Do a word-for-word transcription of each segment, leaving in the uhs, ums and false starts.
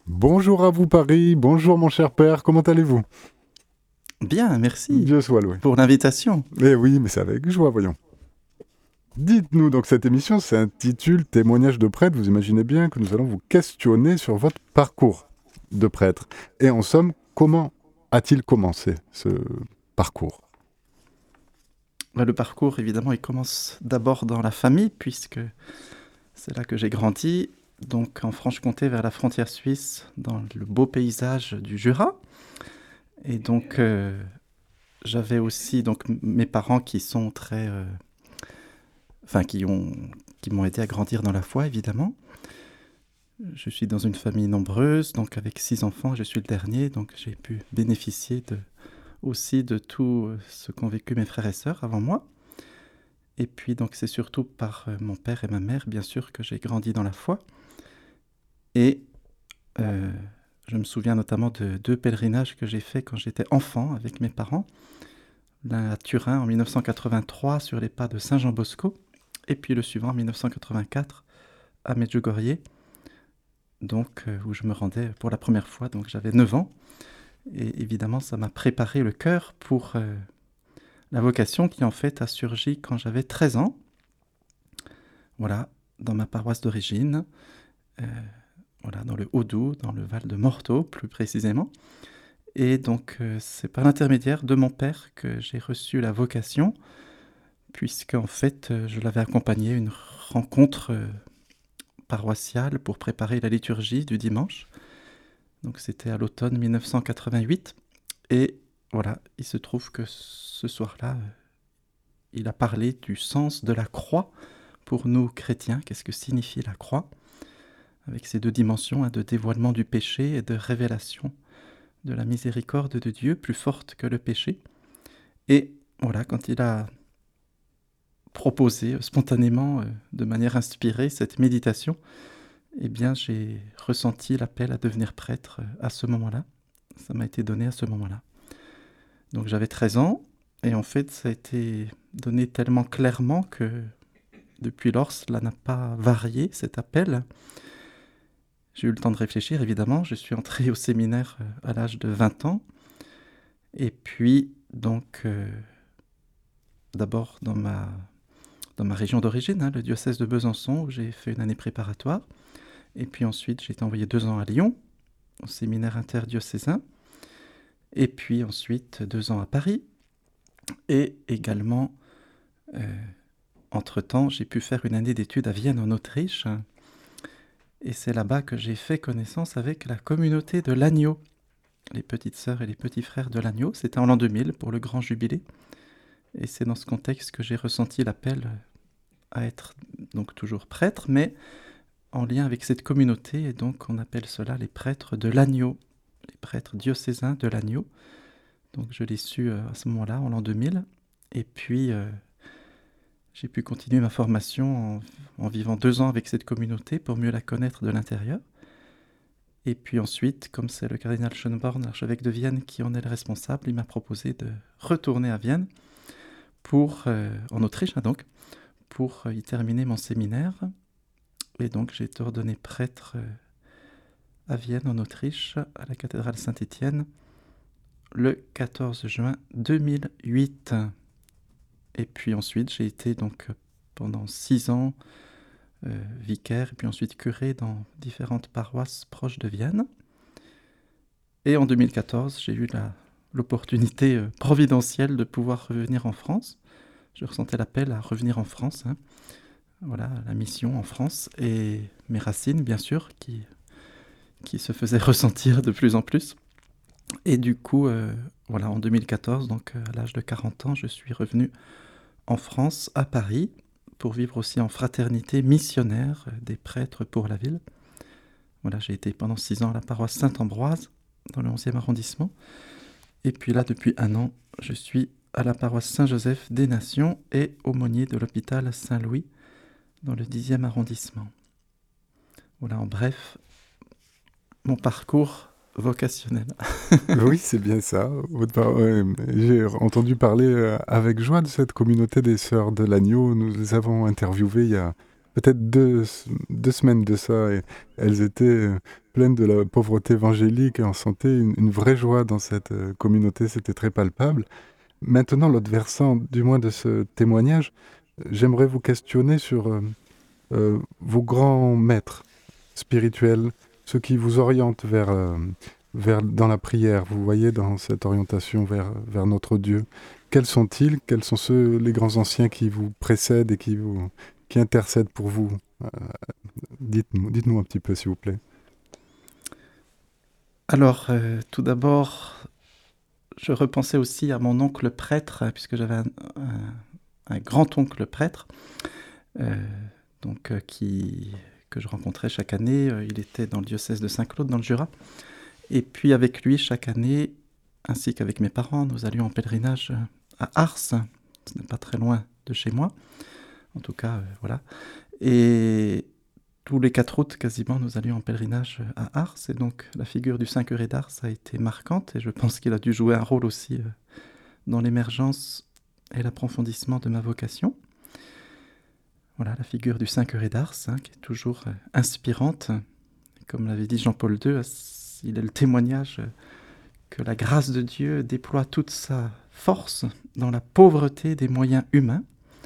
Bonjour à vous Paris, bonjour mon cher père, comment allez-vous? Bien, merci Dieu soit loué. pour l'invitation. Eh oui, mais c'est avec joie, voyons. Dites-nous, donc cette émission s'intitule Témoignage de prêtre. Vous imaginez bien que nous allons vous questionner sur votre parcours de prêtre. Et en somme, comment a-t-il commencé ce parcours? Bah, Le parcours, évidemment, il commence d'abord dans la famille, puisque c'est là que j'ai grandi, donc en Franche-Comté, vers la frontière suisse, dans le beau paysage du Jura. Et donc, euh, j'avais aussi donc, m- mes parents qui sont très... euh, Enfin, qui ont, qui m'ont aidé à grandir dans la foi, évidemment. Je suis dans une famille nombreuse, donc avec six enfants, je suis le dernier, donc j'ai pu bénéficier de, aussi de tout euh, ce qu'ont vécu mes frères et sœurs avant moi. Et puis donc c'est surtout par euh, mon père et ma mère, bien sûr, que j'ai grandi dans la foi. Et euh, je me souviens notamment de deux pèlerinages que j'ai faits quand j'étais enfant avec mes parents. L'un à Turin en mille neuf cent quatre-vingt-trois sur les pas de Saint Jean Bosco, et puis le suivant en mille neuf cent quatre-vingt-quatre à Medjugorje, donc euh, où je me rendais pour la première fois, donc j'avais neuf ans. Et évidemment, ça m'a préparé le cœur pour euh, la vocation qui en fait a surgi quand j'avais treize ans. Voilà, dans ma paroisse d'origine. Euh, voilà, dans le Haut-Doubs, dans le Val de Morteau plus précisément. Et donc euh, c'est par l'intermédiaire de mon père que j'ai reçu la vocation, puisque en fait euh, je l'avais accompagné à une rencontre euh, paroissiale pour préparer la liturgie du dimanche. Donc c'était à l'automne mille neuf cent quatre-vingt-huit. Et voilà, il se trouve que ce soir-là, euh, il a parlé du sens de la croix pour nous chrétiens. Qu'est-ce que signifie la croix? Avec ces deux dimensions hein, de dévoilement du péché et de révélation de la miséricorde de Dieu plus forte que le péché. Et voilà, quand il a proposé euh, spontanément, euh, de manière inspirée, cette méditation, eh bien j'ai ressenti l'appel à devenir prêtre euh, à ce moment-là. Ça m'a été donné à ce moment-là. Donc j'avais treize ans, et en fait ça a été donné tellement clairement que depuis lors, cela n'a pas varié, cet appel. J'ai eu le temps de réfléchir, évidemment. Je suis entré au séminaire euh, à l'âge de vingt ans. Et puis, donc, euh, d'abord dans ma, dans ma région d'origine, hein, le diocèse de Besançon, où j'ai fait une année préparatoire. Et puis ensuite, j'ai été envoyé deux ans à Lyon, au séminaire interdiocésain. Et puis ensuite, deux ans à Paris. Et également, euh, entre-temps, j'ai pu faire une année d'études à Vienne, en Autriche. Et c'est là-bas que j'ai fait connaissance avec la communauté de l'Agneau, les petites sœurs et les petits frères de l'Agneau. C'était en l'an deux mille pour le grand jubilé. Et c'est dans ce contexte que j'ai ressenti l'appel à être donc toujours prêtre, mais en lien avec cette communauté. Et donc on appelle cela les prêtres de l'Agneau, les prêtres diocésains de l'Agneau. Donc je l'ai su euh, à ce moment-là, en l'an deux mille. Et puis euh, j'ai pu continuer ma formation en, en vivant deux ans avec cette communauté pour mieux la connaître de l'intérieur. Et puis ensuite, comme c'est le cardinal Schönborn, l'archevêque de Vienne, qui en est le responsable, il m'a proposé de retourner à Vienne, pour, euh, en Autriche hein, donc, pour euh, y terminer mon séminaire. Et donc j'ai été ordonné prêtre euh, à Vienne, en Autriche, à la cathédrale Saint-Étienne, le quatorze juin deux mille huit. Et puis ensuite, j'ai été donc pendant six ans euh, vicaire, et puis ensuite curé dans différentes paroisses proches de Vienne. Et en deux mille quatorze, j'ai eu la, l'opportunité euh, providentielle de pouvoir revenir en France. Je ressentais l'appel à revenir en France. Hein. Voilà, la mission en France et mes racines, bien sûr, qui, qui se faisaient ressentir de plus en plus. Et du coup, euh, voilà, en deux mille quatorze, donc euh, à l'âge de quarante ans, je suis revenu en France, à Paris, pour vivre aussi en fraternité missionnaire euh, des prêtres pour la ville. Voilà, j'ai été pendant six ans à la paroisse Saint-Ambroise, dans le onzième arrondissement. Et puis là, depuis un an, je suis à la paroisse Saint-Joseph des Nations et aumônier de l'hôpital Saint-Louis, dans le dixième arrondissement. Voilà, en bref, mon parcours vocationnel. Oui, c'est bien ça. Votre par- ouais, j'ai entendu parler euh, avec joie de cette communauté des Sœurs de l'Agneau. Nous les avons interviewées il y a peut-être deux, deux semaines de ça. Et elles étaient euh, plaindre de la pauvreté évangélique et en santé une, une vraie joie dans cette euh, communauté, c'était très palpable. Maintenant, l'autre versant, du moins de ce témoignage, j'aimerais vous questionner sur euh, euh, vos grands maîtres spirituels, ceux qui vous orientent vers, euh, vers dans la prière, vous voyez, dans cette orientation vers, vers notre Dieu. Quels sont-ils? Quels sont ceux, les grands anciens qui vous précèdent et qui, vous, qui intercèdent pour vous? euh, dites-nous, dites-nous un petit peu, s'il vous plaît. Alors, euh, tout d'abord, je repensais aussi à mon oncle prêtre, euh, puisque j'avais un, un- un grand-oncle prêtre, euh, donc, euh, qui, que je rencontrais chaque année. Euh, Il était dans le diocèse de Saint-Claude, dans le Jura. Et puis avec lui, chaque année, ainsi qu'avec mes parents, nous allions en pèlerinage euh, à Ars. Ce n'est pas très loin de chez moi. En tout cas, euh, voilà. Et tous les quatre août, quasiment, nous allions en pèlerinage euh, à Ars. Et donc, la figure du saint curé d'Ars a été marquante. Et je pense qu'il a dû jouer un rôle aussi euh, dans l'émergence et l'approfondissement de ma vocation. Voilà, la figure du saint curé d'Ars, hein, qui est toujours euh, inspirante. Comme l'avait dit Jean-Paul deux, il est le témoignage euh, que la grâce de Dieu déploie toute sa force dans la pauvreté des moyens humains.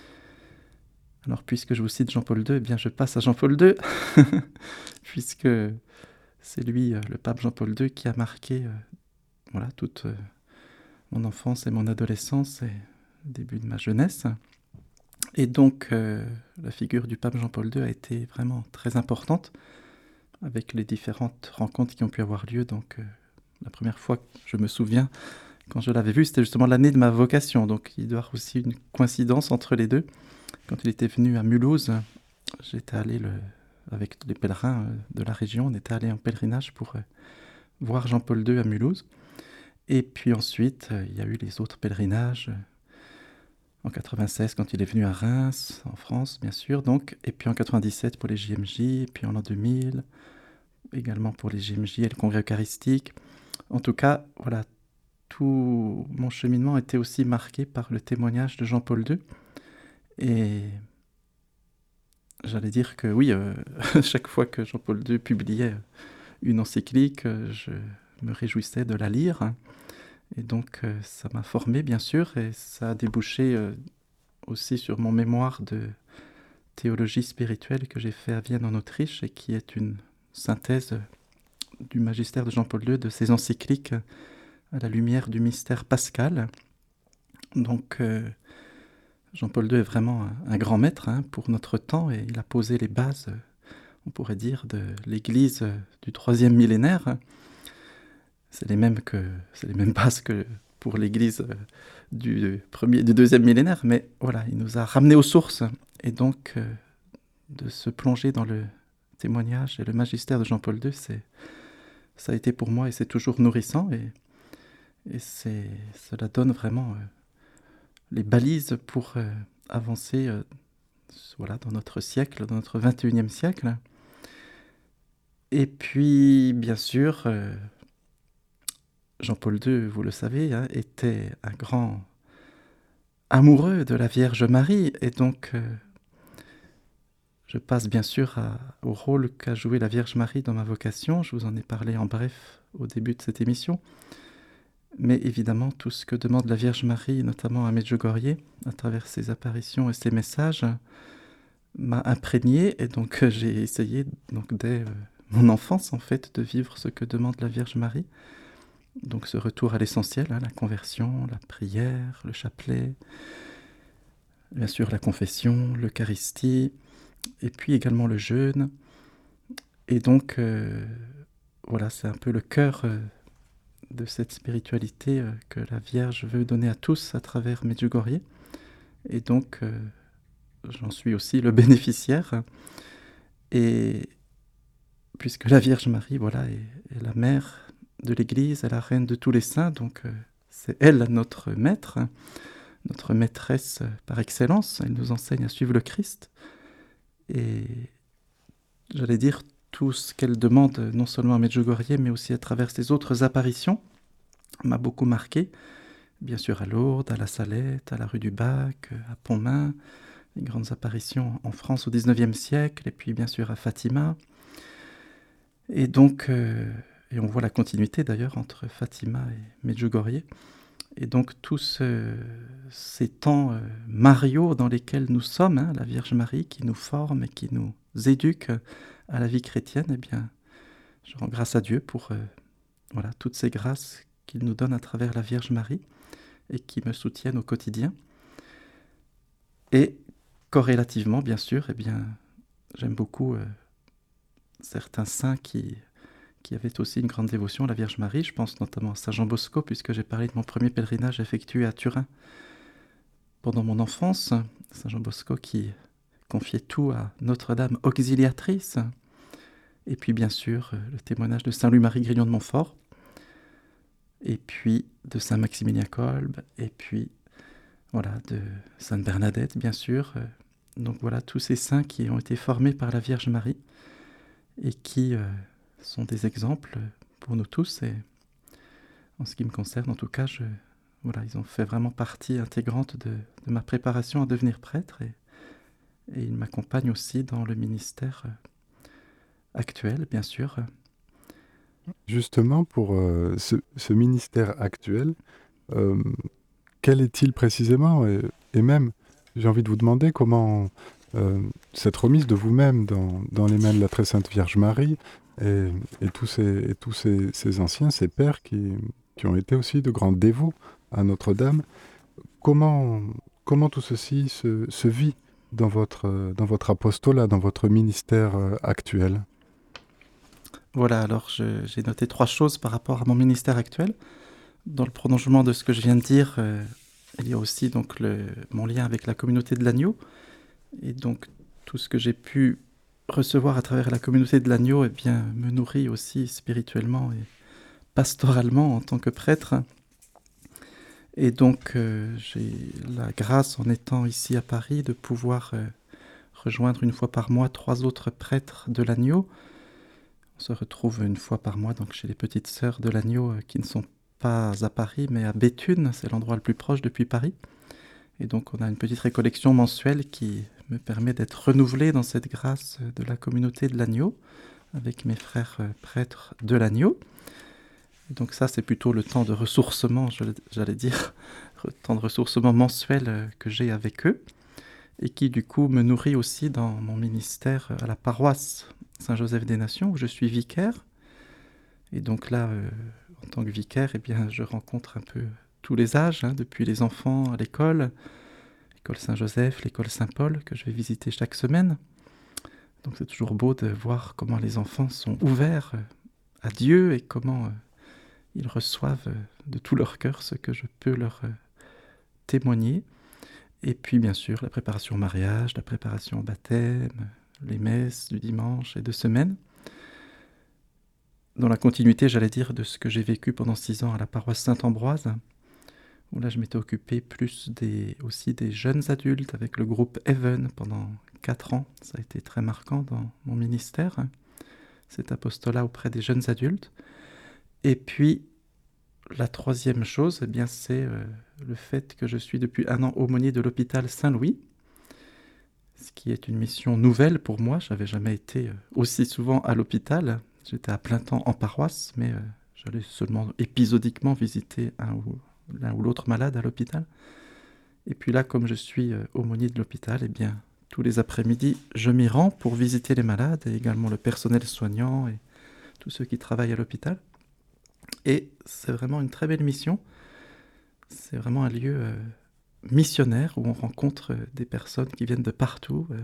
Alors, puisque je vous cite Jean-Paul deux, eh bien, je passe à Jean-Paul deux, puisque c'est lui, euh, le pape Jean-Paul deux, qui a marqué euh, voilà, toute euh, mon enfance et mon adolescence et le début de ma jeunesse. Et donc, euh, la figure du pape Jean-Paul deux a été vraiment très importante, avec les différentes rencontres qui ont pu avoir lieu. Donc, euh, la première fois que je me souviens, quand je l'avais vu, c'était justement l'année de ma vocation. Donc, il doit y avoir aussi une coïncidence entre les deux. Quand il était venu à Mulhouse, j'étais allé, le, avec les pèlerins euh, de la région, on était allé en pèlerinage pour euh, voir Jean-Paul deux à Mulhouse. Et puis ensuite, euh, il y a eu les autres pèlerinages. euh, En quatre-vingt-seize, quand il est venu à Reims, en France, bien sûr. Donc, et puis en quatre-vingt-dix-sept pour les J M J, et puis en l'an deux mille, également pour les J M J et le congrès eucharistique. En tout cas, voilà, tout mon cheminement était aussi marqué par le témoignage de Jean-Paul deux. Et j'allais dire que oui, euh, chaque fois que Jean-Paul deux publiait une encyclique, euh, je me réjouissais de la lire. hein. Et donc, euh, ça m'a formé, bien sûr, et ça a débouché euh, aussi sur mon mémoire de théologie spirituelle que j'ai fait à Vienne, en Autriche, et qui est une synthèse euh, du magistère de Jean-Paul deux, de ses encycliques euh, à la lumière du mystère pascal. Donc, euh, Jean-Paul deux est vraiment un, un grand maître hein, pour notre temps, et il a posé les bases, euh, on pourrait dire, de l'Église euh, du troisième millénaire. C'est les mêmes que, c'est les mêmes bases que pour l'Église euh, du premier, du deuxième millénaire, mais voilà, il nous a ramenés aux sources, et donc euh, de se plonger dans le témoignage et le magistère de Jean-Paul deux, c'est, ça a été pour moi et c'est toujours nourrissant, et, et c'est, cela donne vraiment euh, les balises pour euh, avancer euh, voilà, dans notre siècle, dans notre vingt et unième siècle. Et puis, bien sûr, euh, Jean-Paul deux, vous le savez, hein, était un grand amoureux de la Vierge Marie, et donc euh, je passe bien sûr à- au rôle qu'a joué la Vierge Marie dans ma vocation. Je vous en ai parlé en bref au début de cette émission. Mais évidemment, tout ce que demande la Vierge Marie, notamment à Medjugorje, à travers ses apparitions et ses messages, m'a imprégné, et donc euh, j'ai essayé, donc, dès euh, mon enfance, en fait, de vivre ce que demande la Vierge Marie. Donc ce retour à l'essentiel, hein, la conversion, la prière, le chapelet, bien sûr la confession, l'Eucharistie, et puis également le jeûne. Et donc, euh, voilà, c'est un peu le cœur euh, de cette spiritualité euh, que la Vierge veut donner à tous à travers Medjugorje. Et donc, euh, j'en suis aussi le bénéficiaire. Et puisque la Vierge Marie, voilà, est, est la mère de l'Église, est la reine de tous les saints, donc euh, c'est elle notre maître, notre maîtresse par excellence. Elle nous enseigne à suivre le Christ. Et j'allais dire tout ce qu'elle demande, non seulement à Medjugorje, mais aussi à travers ses autres apparitions, m'a beaucoup marqué. Bien sûr à Lourdes, à La Salette, à la rue du Bac, à Pontmain, les grandes apparitions en France au dix-neuvième siècle, et puis bien sûr à Fatima. Et donc, euh, et on voit la continuité d'ailleurs entre Fatima et Medjugorje. Et donc tous ce- ces temps euh, mariaux dans lesquels nous sommes, hein, la Vierge Marie qui nous forme et qui nous éduque à la vie chrétienne, eh bien, je rends grâce à Dieu pour euh, voilà, toutes ces grâces qu'il nous donne à travers la Vierge Marie et qui me soutiennent au quotidien. Et corrélativement, bien sûr, eh bien, j'aime beaucoup euh, certains saints qui, qui avaient aussi une grande dévotion à la Vierge Marie. Je pense notamment à Saint Jean Bosco, puisque j'ai parlé de mon premier pèlerinage effectué à Turin pendant mon enfance. Saint Jean Bosco qui confiait tout à Notre-Dame auxiliatrice. Et puis bien sûr, euh, le témoignage de Saint Louis-Marie Grignon de Montfort, et puis de Saint Maximilien Kolb, et puis voilà, de Sainte Bernadette, bien sûr. Euh, Donc voilà, tous ces saints qui ont été formés par la Vierge Marie et qui euh, sont des exemples pour nous tous. Et en ce qui me concerne, en tout cas, je, voilà, ils ont fait vraiment partie intégrante de, de ma préparation à devenir prêtre. Et, et ils m'accompagnent aussi dans le ministère euh, actuel, bien sûr. Justement, pour euh, ce, ce ministère actuel, euh, quel est-il précisément? Et, et même, j'ai envie de vous demander comment euh, cette remise de vous-même dans, dans les mains de la très sainte Vierge Marie et, et tous, ces, et tous ces, ces anciens, ces pères qui, qui ont été aussi de grands dévots à Notre-Dame, comment, comment tout ceci se, se vit dans votre, euh, dans votre apostolat, dans votre ministère euh, actuel? Voilà, alors je- j'ai noté trois choses par rapport à mon ministère actuel. Dans le prolongement de ce que je viens de dire, euh, il y a aussi donc le, mon lien avec la communauté de l'agneau. Et donc tout ce que j'ai pu recevoir à travers la communauté de l'agneau eh bien, me nourrit aussi spirituellement et pastoralement en tant que prêtre. Et donc euh, j'ai la grâce en étant ici à Paris de pouvoir euh, rejoindre une fois par mois trois autres prêtres de l'agneau. On se retrouve une fois par mois donc chez les petites sœurs de l'agneau euh, qui ne sont pas à Paris mais à Béthune, c'est l'endroit le plus proche depuis Paris. Et donc on a une petite récollection mensuelle qui me permet d'être renouvelé dans cette grâce de la communauté de l'agneau avec mes frères euh, prêtres de l'agneau. Et donc ça c'est plutôt le temps de ressourcement, je- j'allais dire, le temps de ressourcement mensuel euh, que j'ai avec eux et qui du coup me nourrit aussi dans mon ministère à la paroisse Saint-Joseph des Nations où je suis vicaire. Et donc là, euh, en tant que vicaire, eh bien, je rencontre un peu tous les âges, hein, depuis les enfants à l'école, l'école Saint-Joseph, l'école Saint-Paul, que je vais visiter chaque semaine. Donc c'est toujours beau de voir comment les enfants sont ouverts euh, à Dieu et comment euh, ils reçoivent euh, de tout leur cœur ce que je peux leur euh, témoigner. Et puis bien sûr la préparation au mariage, la préparation au baptême, les messes du dimanche et de semaine. Dans la continuité, j'allais dire, de ce que j'ai vécu pendant six ans à la paroisse Saint-Ambroise, où là je m'étais occupé plus des, aussi des jeunes adultes avec le groupe Even pendant quatre ans. Ça a été très marquant dans mon ministère, cet apostolat auprès des jeunes adultes. Et puis la troisième chose, eh bien, c'est euh, le fait que je suis depuis un an aumônier de l'hôpital Saint-Louis, ce qui est une mission nouvelle pour moi. Je n'avais jamais été euh, aussi souvent à l'hôpital. J'étais à plein temps en paroisse, mais euh, j'allais seulement épisodiquement visiter un ou, l'un ou l'autre malade à l'hôpital. Et puis là, comme je suis euh, aumônier de l'hôpital, eh bien, tous les après-midi, je m'y rends pour visiter les malades et également le personnel soignant et tous ceux qui travaillent à l'hôpital. Et c'est vraiment une très belle mission. C'est vraiment un lieu euh, missionnaire où on rencontre euh, des personnes qui viennent de partout. euh,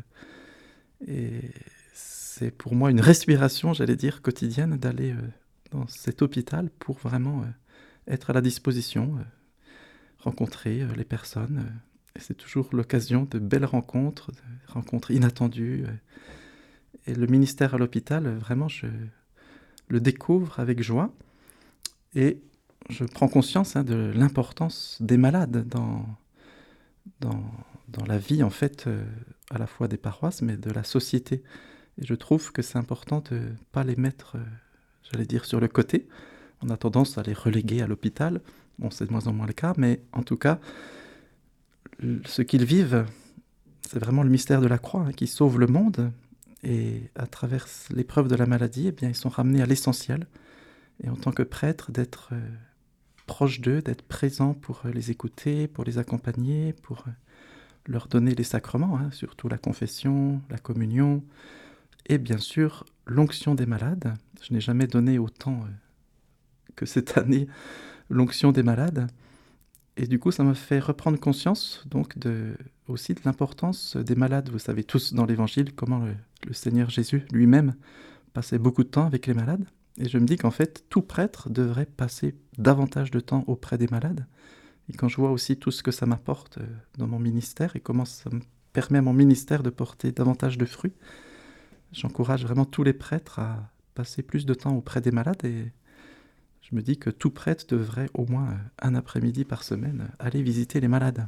et c'est pour moi une respiration, j'allais dire, quotidienne d'aller euh, dans cet hôpital pour vraiment euh, être à la disposition, euh, rencontrer euh, les personnes. euh, et c'est toujours l'occasion de belles rencontres, de rencontres inattendues. euh. et le ministère à l'hôpital, euh, vraiment, je le découvre avec joie. Et je prends conscience hein, de l'importance des malades dans, dans, dans la vie, en fait, euh, à la fois des paroisses, mais de la société. Et je trouve que c'est important de ne pas les mettre, euh, j'allais dire, sur le côté. On a tendance à les reléguer à l'hôpital. Bon, c'est de moins en moins le cas, mais en tout cas, ce qu'ils vivent, c'est vraiment le mystère de la croix hein, qui sauve le monde. Et à travers l'épreuve de la maladie, eh bien, ils sont ramenés à l'essentiel. Et en tant que prêtre, d'être euh, proche d'eux, d'être présent pour euh, les écouter, pour les accompagner, pour euh, leur donner les sacrements, hein, surtout la confession, la communion, et bien sûr l'onction des malades. Je n'ai jamais donné autant euh, que cette année l'onction des malades. Et du coup, ça m'a fait reprendre conscience donc de, aussi de l'importance des malades. Vous savez tous dans l'Évangile comment le, le Seigneur Jésus lui-même passait beaucoup de temps avec les malades. Et je me dis qu'en fait, tout prêtre devrait passer davantage de temps auprès des malades. Et quand je vois aussi tout ce que ça m'apporte dans mon ministère et comment ça me permet à mon ministère de porter davantage de fruits, j'encourage vraiment tous les prêtres à passer plus de temps auprès des malades. Et je me dis que tout prêtre devrait au moins un après-midi par semaine aller visiter les malades.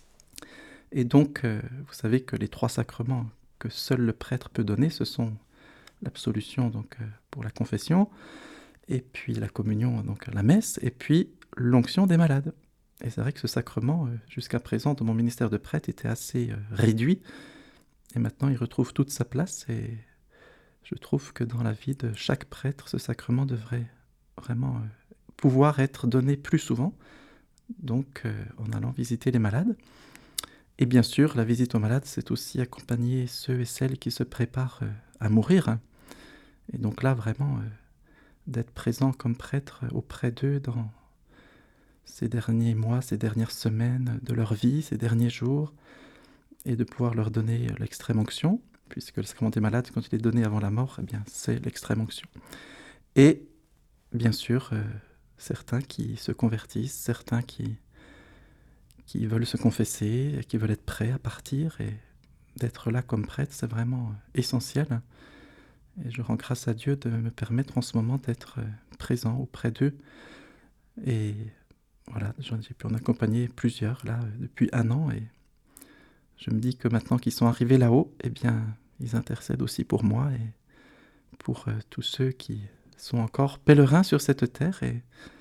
Et donc, vous savez que les trois sacrements que seul le prêtre peut donner, ce sont l'absolution donc pour la confession, et puis la communion, donc la messe, et puis l'onction des malades. Et c'est vrai que ce sacrement, jusqu'à présent, dans mon ministère de prêtre, était assez réduit, et maintenant il retrouve toute sa place, et je trouve que dans la vie de chaque prêtre, ce sacrement devrait vraiment euh, pouvoir être donné plus souvent, donc euh, en allant visiter les malades. Et bien sûr, la visite aux malades, c'est aussi accompagner ceux et celles qui se préparent euh, à mourir. Hein. Et donc là, vraiment, euh, d'être présent comme prêtre auprès d'eux dans ces derniers mois, ces dernières semaines de leur vie, ces derniers jours, et de pouvoir leur donner l'extrême onction, puisque le sacrement des malades, quand il est donné avant la mort, eh bien, c'est l'extrême onction. Et bien sûr, euh, certains qui se convertissent, certains qui, qui veulent se confesser, qui veulent être prêts à partir, et d'être là comme prêtre, c'est vraiment essentiel. Et je rends grâce à Dieu de me permettre en ce moment d'être présent auprès d'eux. Et voilà, j'ai pu en accompagner plusieurs, là, depuis un an, et je me dis que maintenant qu'ils sont arrivés là-haut, eh bien, ils intercèdent aussi pour moi, et pour euh, tous ceux qui sont encore pèlerins sur cette terre. Et,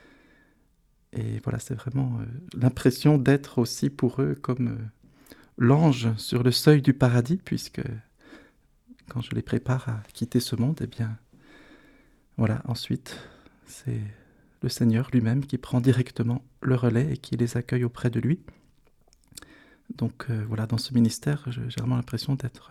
et voilà, c'est vraiment euh, l'impression d'être aussi pour eux comme euh, l'ange sur le seuil du paradis, puisque quand je les prépare à quitter ce monde, eh bien, voilà, ensuite, c'est le Seigneur lui-même qui prend directement le relais et qui les accueille auprès de lui. Donc euh, voilà, dans ce ministère, j'ai vraiment l'impression d'être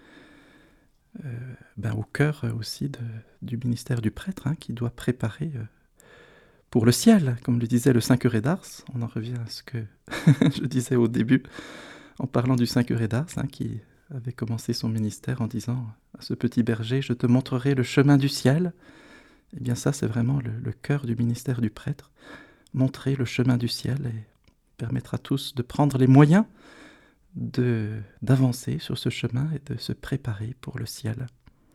euh, euh, ben, au cœur aussi de, du ministère du prêtre, hein, qui doit préparer euh, pour le ciel, comme le disait le Saint Curé d'Ars. On en revient à ce que je disais au début, en parlant du Saint Curé d'Ars, hein, qui avait commencé son ministère en disant à ce petit berger, « Je te montrerai le chemin du ciel ». Eh bien ça, c'est vraiment le, le cœur du ministère du prêtre, montrer le chemin du ciel et permettre à tous de prendre les moyens de, d'avancer sur ce chemin et de se préparer pour le ciel.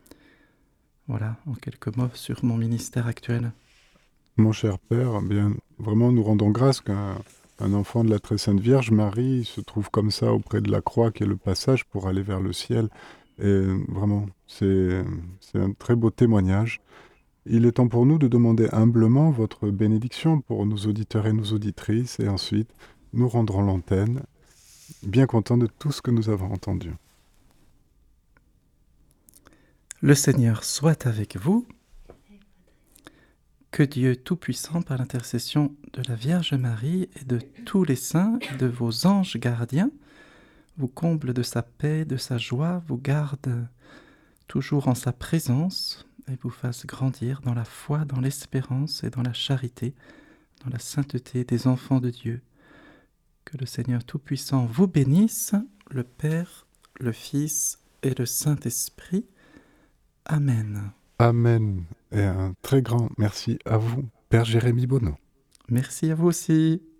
Voilà, en quelques mots sur mon ministère actuel. Mon cher Père, bien, vraiment nous rendons grâce qu'un un enfant de la très sainte Vierge Marie se trouve comme ça auprès de la croix qui est le passage pour aller vers le ciel. Et vraiment, c'est, c'est un très beau témoignage. Il est temps pour nous de demander humblement votre bénédiction pour nos auditeurs et nos auditrices, et ensuite nous rendrons l'antenne, bien contents de tout ce que nous avons entendu. Le Seigneur soit avec vous. Que Dieu Tout-Puissant, par l'intercession de la Vierge Marie et de tous les saints et de vos anges gardiens, vous comble de sa paix, de sa joie, vous garde toujours en sa présence et vous fasse grandir dans la foi, dans l'espérance et dans la charité, dans la sainteté des enfants de Dieu. Que le Seigneur Tout-Puissant vous bénisse, le Père, le Fils et le Saint-Esprit. Amen. Amen. Et un très grand merci à vous, Père Jérémy Bonneau. Merci à vous aussi.